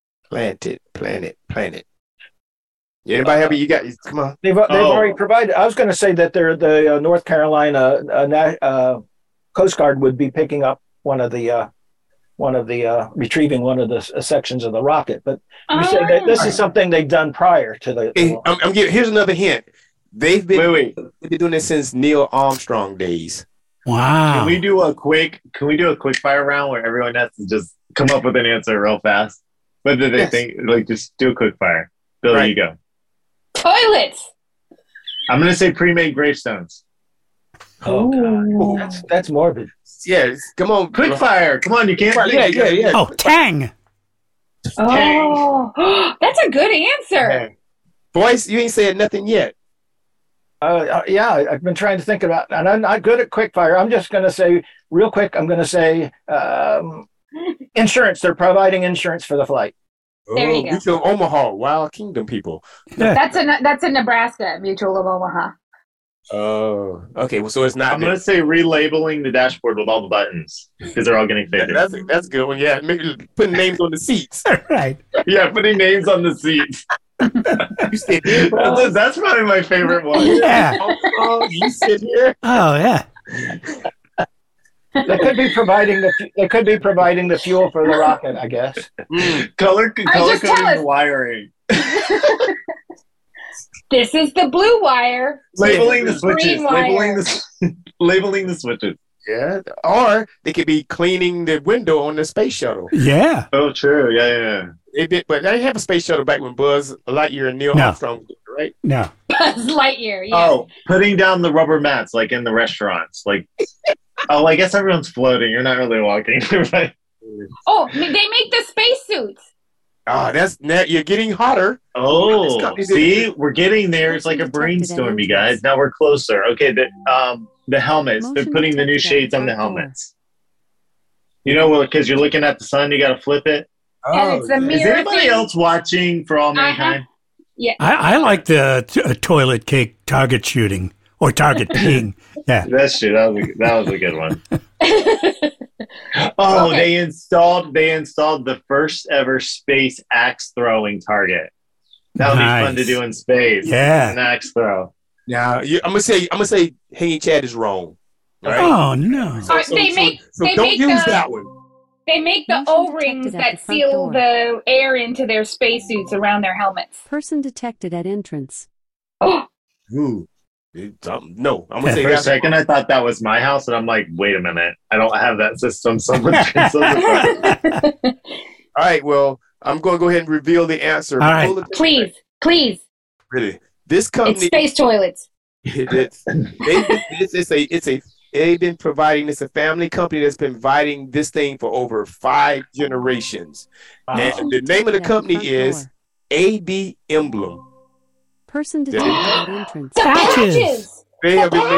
Anybody have it? You got? Come on. They've already provided. I was going to say that they're the North Carolina Coast Guard would be picking up retrieving one of the sections of the rocket. But you say that this is something they've done prior to the. I'm giving. Here's another hint. They've been doing this since Neil Armstrong days. Wow. Can we do a quick fire round where everyone has to just come up with an answer real fast? What do they think? Like, just do a quick fire. Bill, you go. Toilets. I'm going to say pre-made gravestones. Oh, God. That's morbid. Yeah, come on. Quick fire. Come on, you can't. Yeah. Oh, Tang. Oh, that's a good answer. Boys, you ain't said nothing yet. Yeah, I've been trying to think about, and I'm not good at quick fire. I'm just going to say real quick. I'm going to say insurance. They're providing insurance for the flight. There you go. Mutual of Omaha, Wild Kingdom people. That's in Nebraska, Mutual of Omaha. Oh, okay. Well, so it's not. I'm going to say relabeling the dashboard with all the buttons because they're all getting faded. That's a good one. Yeah, maybe putting names on the seats. Right. Yeah, putting names on the seats. You sit here, that's probably my favorite one. Yeah. You sit here. Oh, yeah. They could be providing the fuel for the rocket, I guess. Color coding the wiring. This is the blue wire. Labeling the switches. Green wire. Labeling the switches. Yeah. Or they could be cleaning the window on the space shuttle. Yeah. Oh, true. Yeah. They did, but they have a space shuttle back when Buzz Lightyear and Neil Armstrong did, right? No. Buzz Lightyear. Yeah. Oh, putting down the rubber mats like in the restaurants. Like, oh, I guess everyone's floating. You're not really walking, right? Oh, they make the spacesuits. Oh, you're getting hotter. Oh, see, we're getting there. It's like a brainstorm, you guys. Now we're closer. Okay, the helmets. They're putting the new shades on the helmets. You know, because you're looking at the sun, you got to flip it. And it's a mirror. Is anybody else watching For All Mankind? Yeah. I like the toilet cake target shooting or target peeing. Yeah. That's true. That was a good one. Oh, okay. They installed the first ever space axe throwing target. That would be fun to do in space. Yeah, an axe throw. Now I'm gonna say Hanging Chad is wrong. Right? Oh no! So don't use that one. They make the O-rings that seal the air into their spacesuits around their helmets. Person detected at entrance. Oh. Ooh. No, I'm gonna say for a second. I thought that was my house, and I'm like, wait a minute, I don't have that system. Someone. All right, well, I'm going to go ahead and reveal the answer. All right. Please. Really, this company. It's space toilets. They've been providing. It's a family company that's been providing this thing for over 5 generations. Wow. And the name of the company is AB Emblem. Person detected at entrance. The patches. They have been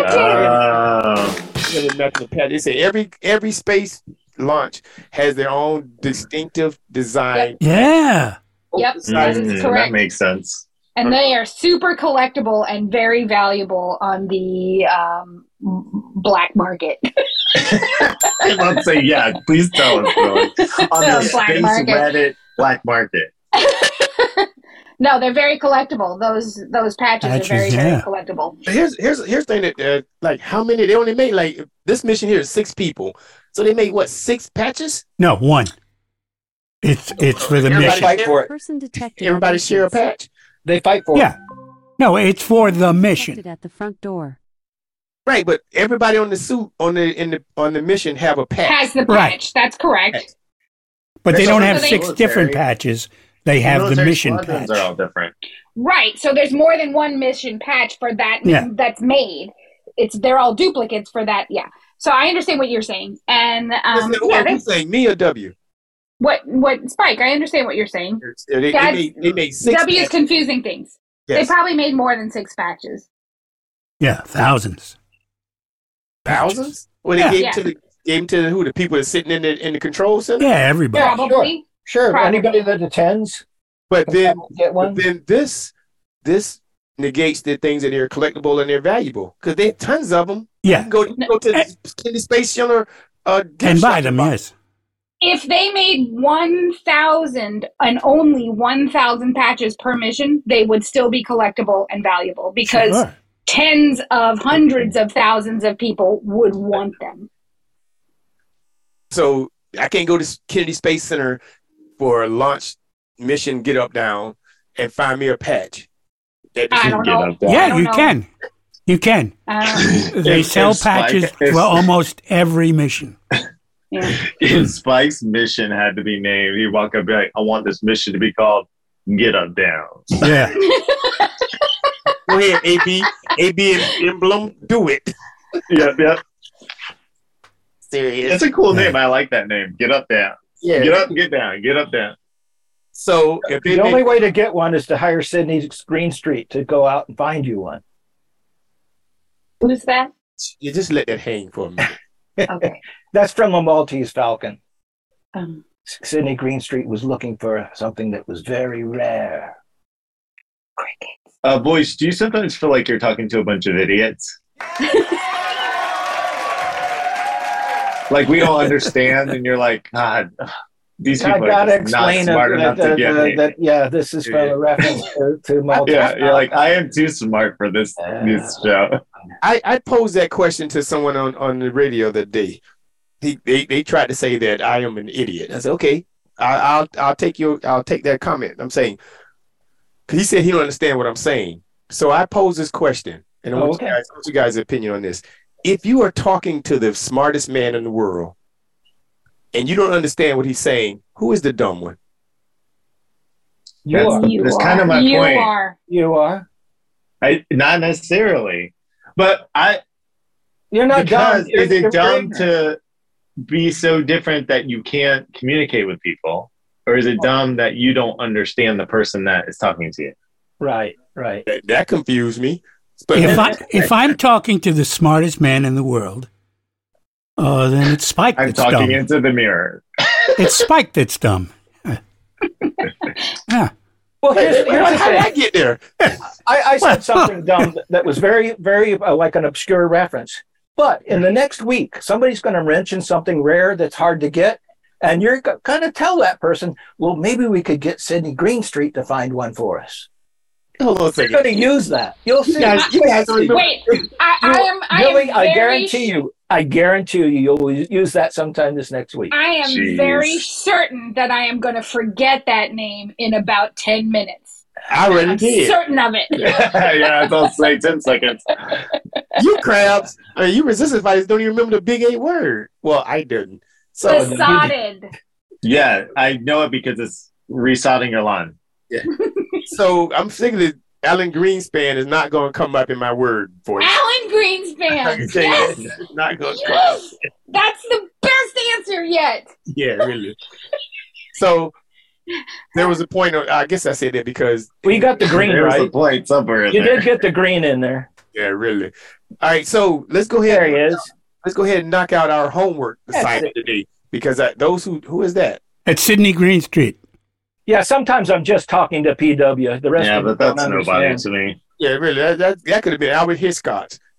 making They say every space launch has their own distinctive design. Yeah. Yep. That's correct. That makes sense. And they are super collectible and very valuable on the black market. I'm about to say, yeah, please tell us, Billy. On the Black space market. Reddit black market. No, they're very collectible. Those patches are very, Patches, very yeah. collectible. Here's the thing that like how many they only made like this mission here is 6 people, so they made what 6 patches? No, one. It's for the Everybody mission. Fight for it. Person detected. Everybody at share a entrance. patch, They fight for Yeah. No, it's for the mission. Detected at the front door. right? But everybody on the suit on the mission have a patch. Has the patch. Right. That's correct. But they There's don't also have the 6 different military. patches. They have the Military mission squadrons patch. are all different. Right. So there's more than one mission patch for that Yeah. that's made. They're all duplicates for that. Yeah. So I understand what you're saying. And Listen, who yeah, are you saying, me or W? what Spike, I understand what you're saying. They Guys, made 6 W is patches. confusing things. Yes. They probably made more than 6 patches. Yeah, thousands. Thousands? Well, they Yeah. gave Yeah. to the who? The people that's sitting in the control center? Yeah, everybody. Yeah. Probably. Sure. Probably. Anybody that attends But can then come and get one. But then this negates the things that are collectible and they're valuable because they have tons of them. You Yeah. can go to the Kennedy Space Center gift And buy shop them, buy yes. If they made 1,000 and only 1,000 patches per mission, they would still be collectible and valuable because Sure. tens of hundreds of thousands of people would want them. So I can't go to Kennedy Space Center for a launch mission, get up down, and find me a patch. I don't know. I Yeah, don't you know. can. You can. They If sell Spike- patches if- for almost every mission. Yeah. If Spike's mission had to be named, he'd walk up and be like, I want this mission to be called Get Up Down. Yeah. Go ahead, AB and Emblem, do it. Yep. Serious. It's a cool name. I like that name. Get Up Down. Yeah. Get up and get down. Get up down. So if they The only make, way to get one is to hire Sydney Greenstreet to go out and find you one. Who's that? you just let that hang for a minute. Okay. That's from a Maltese Falcon. Um, Sydney Greenstreet was looking for something that was very rare. Boys, do you sometimes feel like you're talking to a bunch of idiots? Like we don't understand, and you're like, God, these I people gotta are just not explain smart enough to get me. that. Yeah, this is from a reference to Maltese. Yeah, you're like, I am too smart for this show. I posed that question to someone on the radio that day. They tried to say that I am an idiot. I said, okay, I'll take that comment. I'm saying, 'cause he said he don't understand what I'm saying. So I posed this question, and I want you guys' opinion on this. If you are talking to the smartest man in the world, and you don't understand what he's saying, who is the dumb one? That's kind of my you point. Are. You are. Not necessarily, but You're not because dumb. is it You're dumb ignorant. to be so different that you can't communicate with people, or is it dumb that you don't understand the person that is talking to you? Right. That confused me. But If I'm talking to the smartest man in the world, then it's Spike I'm that's talking dumb. into the mirror. It's Spike that's dumb. Yeah. Well, here's how the did thing. I get there? I said something dumb that was very, very like an obscure reference. But in the next week, somebody's going to mention something rare that's hard to get, and you're going to tell that person, well, maybe we could get Sydney Greenstreet to find one for us. Hold on a You're second. going to use that. You'll see. You guys don't even- Wait, I Billy, am I very guarantee you, you'll use that sometime this next week. I am Jeez. very certain that I am going to forget that name in about 10 minutes. I already I'm did. certain of it. Yeah, it's all say 10 seconds. You crabs, you resistance fighters don't even remember the big 8 word. Well, I didn't. So Besotted. Yeah, I know it because it's resodding your lawn. So I'm thinking that Alan Greenspan is not going to come up in my word voice. Alan Greenspan. I'm saying Yes. it's not going to come. Yes. That's the best answer yet. Yeah, really. So there was a point. I guess I said that because Well, you got the green There was a right. point somewhere in You there. did get the green in there. yeah, really. All right, so let's go ahead. There he is. Let's go ahead and knock out our homework assignment today because those who is that? It's Sydney Greenstreet. Yeah, sometimes I'm just talking to PW. The rest Yeah, of but them don't that's nobody understand. to me. Yeah, really. That could have been Albert Hitchcock.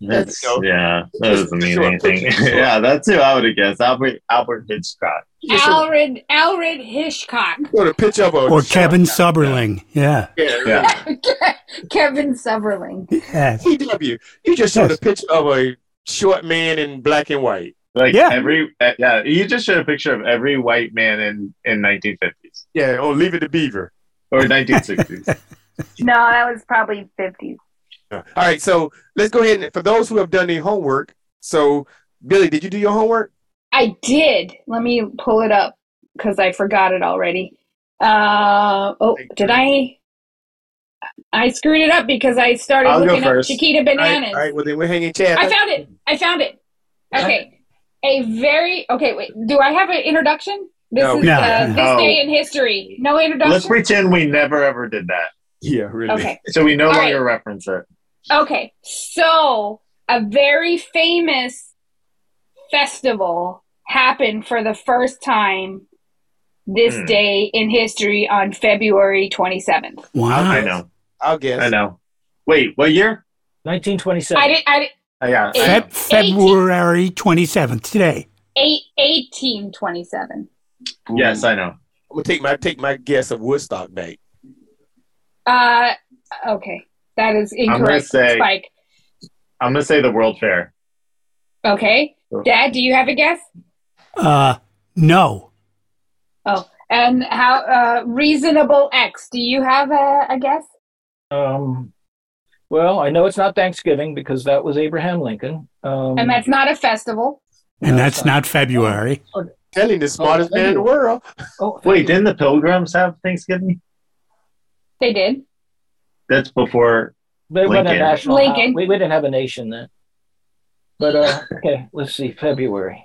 That's, You know, yeah, that doesn't mean Sure, anything. sure. Yeah, that's who I would have guessed. Albert Hitchcock. Alfred Hitchcock. Got a picture of a Or short Kevin guy. Suberling. Yeah. Yeah. Kevin Summerling. Yes. PW. You just showed Yes. a picture of a short man in black and white. Like Yeah. you just showed a picture of every white man in 1950s Yeah. Oh, Leave It to Beaver. or 1960s. No, that was probably 50s. All right. So let's go ahead and for those who have done their homework. So Billy, did you do your homework? I did. Let me pull it up because I forgot it already. Did I? I screwed it up because I started I'll go looking up first. Chiquita All Bananas. right. All right. Well, then we're hanging Chad. I found it. Okay. Wait. Do I have an introduction? This No. is No. this No. day in history. No introduction? Let's pretend we never ever did that. Yeah. Really. Okay. So we no All longer reference it. Okay. So a very famous festival happened for the first time this day in history on February 27th. Wow. I know. I'll guess. I know. Wait, what year? 1927. I did Yeah. February 27th, today. 1827. Yes, I know. I'm gonna take my guess of Woodstock Day. Okay. That is gonna incorrect, say- Spike. I'm gonna say the World Fair. Okay. Dad, do you have a guess? No. Oh, and how Reasonable X, do you have a guess? Well, I know it's not Thanksgiving because that was Abraham Lincoln. And that's not a festival. And that's not February. Telling the smartest man in the world. Wait, didn't the Pilgrims have Thanksgiving? They did. That's before They wasn't a Lincoln. national. Lincoln. We didn't have a nation then. But okay, let's see. February.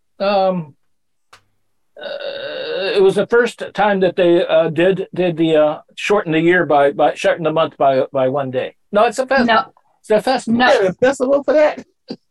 It was the first time that they did the shorten the year by shorten the month by 1 day. No, it's a festival. No. It's a festival. No. Yeah, a festival for that.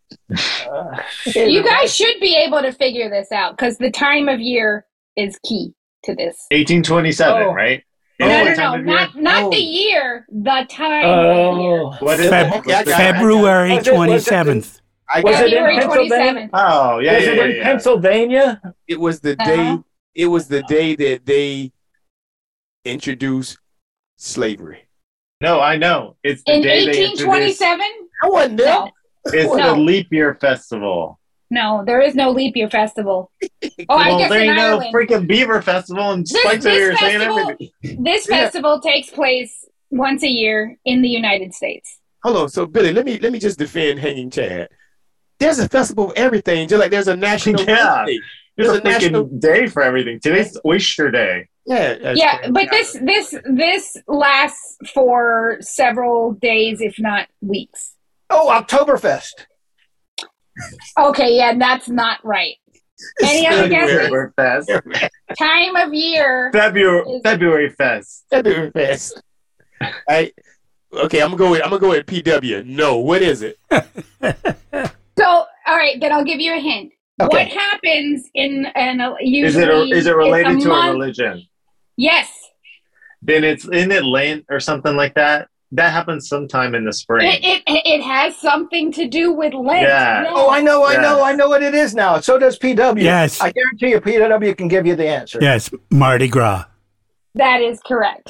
You guys should be able to figure this out because the time of year is key to this. 1827, Oh. right? No, Is it no, the time no, of year? not the year, the time of year. What is it? Okay, I got it. February Was it- was it- 27th. I Was got it in February Pennsylvania? 27th. Oh, yeah, Was yeah, it yeah, in yeah. Pennsylvania? It was the day. Uh-huh. It was the day that they introduced slavery. No, I know. It's the In day they introduced. 1827? I wasn't there. No. It's No. the leap year festival. No, there is no leap year festival. Oh, I Well, guess there in ain't no Ireland. freaking beaver festival, and Spike's over here saying festival- everything. This festival takes place once a year in the United States. Hold on. So Billy, let me just defend Hanging Chad. There's a festival of everything, just like there's a national Yeah. day. There's a There's a national freaking day for everything. Today's Oyster Day. yeah. that's Yeah, correct. but this lasts for several days, if not weeks. Oh, Oktoberfest. Okay, yeah, that's not right. Any other guesses? February Fest. Time of year. February Fest. February Fest. Okay, I'm gonna go with PW. No, what is it? So, all right, then I'll give you a hint. Okay. What happens in Is usually it related it's to a month- religion? Yes. Then it's in Lent or something like that. That happens sometime in the spring. It has something to do with Lent. Yeah. Oh, I know what it is now. So does PW. Yes. I guarantee you, PW can give you the answer. Yes, Mardi Gras. That is correct.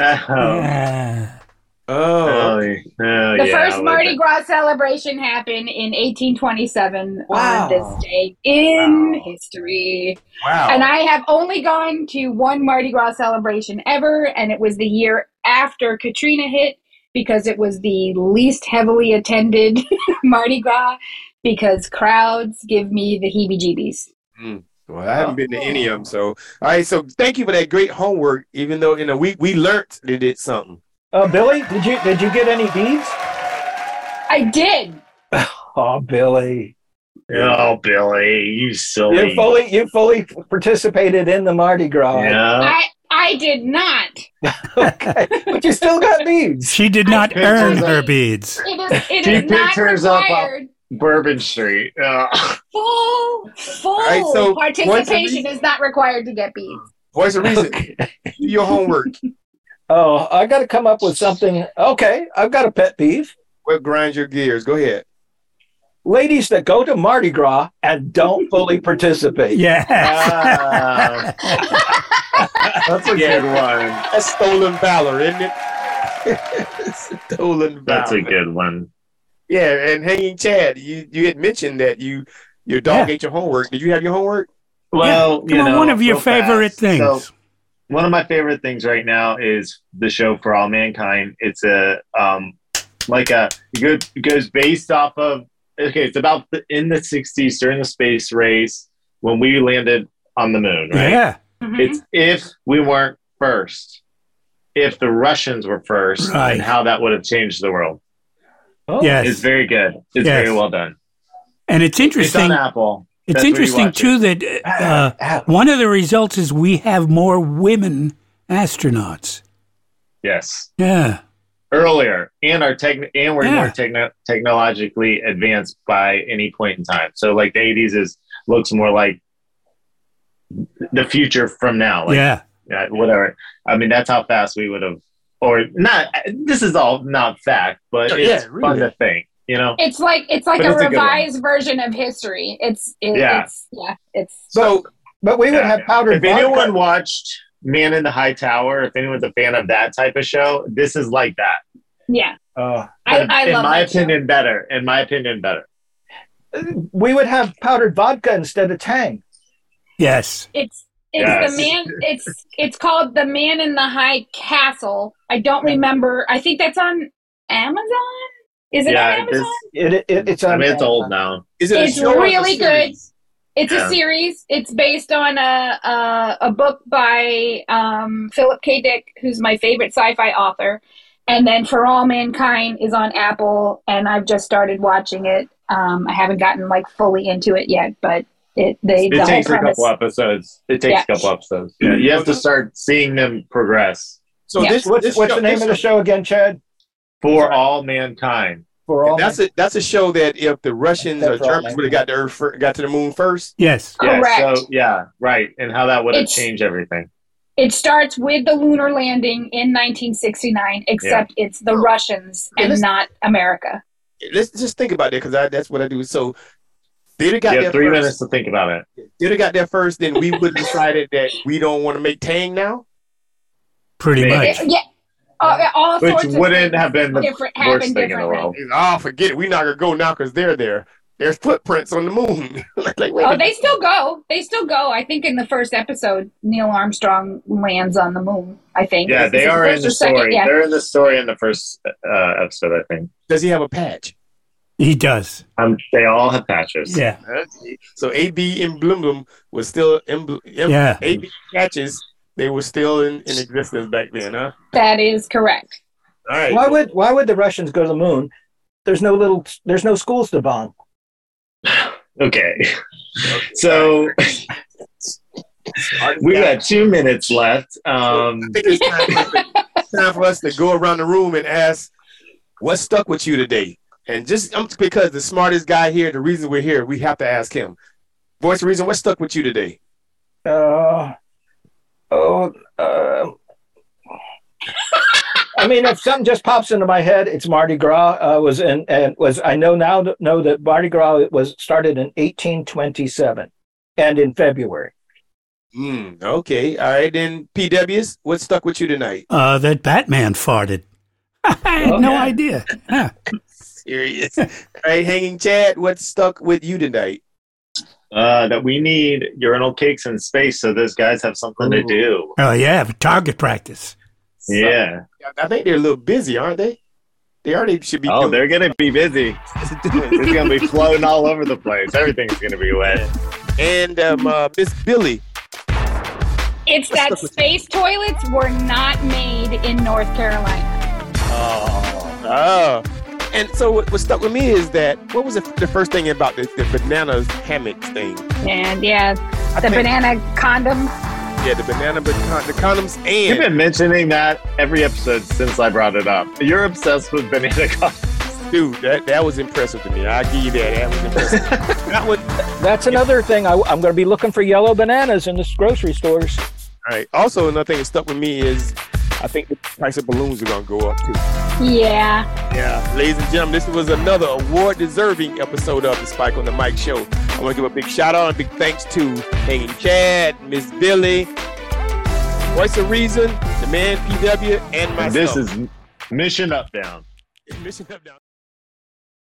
The first Mardi Gras celebration happened in 1827 Wow. on this day in history. Wow. And I have only gone to one Mardi Gras celebration ever, and it was the year after Katrina hit because it was the least heavily attended Mardi Gras because crowds give me the heebie-jeebies. Well, I haven't been to any of them. So, all right. So, thank you for that great homework. Even though we learned they did something. Billy, did you get any beads? I did. Oh, Billy. Oh, Billy, you silly. You fully participated in the Mardi Gras. Yeah. I did not. Okay, but you still got beads. She did not earn her beads. It She is not picked hers up required. Bourbon Street. Full right, so participation is not required to get beads. Voice of reason. Do your homework. Oh, I got to come up with something. Okay, I've got a pet peeve. What grinds your gears? Go ahead. ladies that go to Mardi Gras and don't fully participate. Yeah. That's a good one. That's stolen valor, isn't it? Stolen valor. That's a good one. Yeah, and Hanging Chad, you had mentioned that your dog ate your homework. Did you have your homework? Well, Come on, one of your favorite things. So, one of my favorite things right now is the show For All Mankind. It's it goes based off of, it's about in the 60s during the space race when we landed on the moon, right? Yeah. It's if we weren't first, if the Russians were first, Right. and how that would have changed the world. Oh, Yes. It's very good. It's Yes. very well done. And it's interesting. It's on Apple. It's That's where you interesting watch too it. that one of the results is we have more women astronauts. Yes. Yeah. Earlier, and we're Yeah. more technologically advanced by any point in time. So, like the 80s looks more like the future from now. Like, Yeah. whatever. I mean, that's how fast we would have, or not. This is all not fact, but it's really. fun to think. You know, It's like But a it's a good one. revised version of history. It's But we would have powdered If vodka. anyone watched Man in the High Tower, if anyone's a fan of that type of show, this is like that. yeah. Uh, I in love my that show. opinion, better. In my opinion, better. we would have powdered vodka instead of Tang. Yes. It's Yes. the man. It's called The Man in the High Castle. I don't remember. I think that's on Amazon. Is it on Amazon? It's on. I mean, it's old now. Is it a It's show or really a series? It's Yeah. a series. It's based on a book by Philip K. Dick, who's my favorite sci-fi author. And then For All Mankind is on Apple, and I've just started watching it. I haven't gotten fully into it yet, but the It whole takes a premise. couple episodes. It takes a couple episodes. Yeah, you have to start seeing them progress. So Yeah. What's the name of the show again, Chad? For All Mankind. For all. That's a show that if the Russians or That's right, Germans would have got to Earth, got to the moon first. Yes. Correct. Yeah, so, right. And how that would have It's- changed everything. It starts with the lunar landing in 1969, except it's the Russians and not America. Let's just think about that because that's what I do. So they'd have got You there have 3 first. minutes to think about it. They'd have got there first, then we would have decided that we don't want to make Tang now. Pretty Maybe. much. Yeah, all Which sorts of wouldn't things have been the different, worst happen thing in the differently. world. Oh, forget it. We're not gonna go now because they're there. There's footprints on the moon. Wait a Oh, minute. they still go. They still go. I think in the first episode, Neil Armstrong lands on the moon. I think. Yeah, Is they it are first in or the second? story. Yeah. They're in the story in the first episode, I think. Does he have a patch? He does. They all have patches. Yeah. So AB emblem was still Yeah. AB patches. They were still in existence back then, huh? That is correct. All right. Why would the Russians go to the moon? There's no schools to bomb. Okay. So we got 2 minutes left. I think it's time for us to go around the room and ask, what stuck with you today? And just because the smartest guy here, the reason we're here, we have to ask him. Voice of Reason, what stuck with you today? I mean, if something just pops into my head, it's Mardi Gras. I know that Mardi Gras was started in 1827, and in February. Okay, all right. Then PWs, what stuck with you tonight? That Batman farted. I had no idea. Yeah. Serious. All right, Hanging Chad, what stuck with you tonight? That we need urinal cakes in space so those guys have something to do. Oh yeah, target practice. Yeah. I think they're a little busy, aren't they? They already should be. Oh, they're going to be busy. It's going to be floating all over the place. Everything's going to be wet. And Miss Billy. It's that space toilets were not made in North Carolina. Oh. And so what stuck with me is that, what was the first thing about the bananas hammocks thing? And the banana condom. Yeah, the condoms, and You've been mentioning that every episode since I brought it up. You're obsessed with banana condoms. Dude, that was impressive to me. I'll give you that. That was impressive. That's another thing. I'm going to be looking for yellow bananas in the grocery stores. All right. Also, another thing that stuck with me is I think the price of balloons are going to go up too. Yeah. Yeah, ladies and gentlemen, this was another award-deserving episode of the Spike on the Mic Show. I want to give a big shout-out and big thanks to Hanging Chad, Miss Billy, Voice of Reason, the man PW, and myself. And this is Mission Up Down. Mission Up Down.